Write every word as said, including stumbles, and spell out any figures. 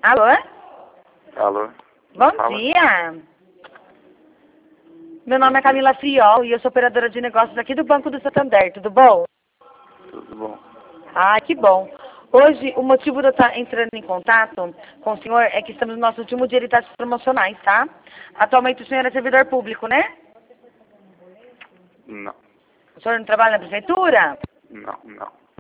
Alô? Alô? Bom Fala. dia. Meu nome é Camila Friol e eu sou operadora de negócios aqui do Banco do Santander. Tudo bom? Tudo bom? Ah, que bom. Hoje, o motivo de eu estar entrando em contato com o senhor é que estamos no nosso último dia de taxas promocionais, tá? Atualmente o senhor é servidor público, né? Não. O senhor não trabalha na prefeitura? Não, não.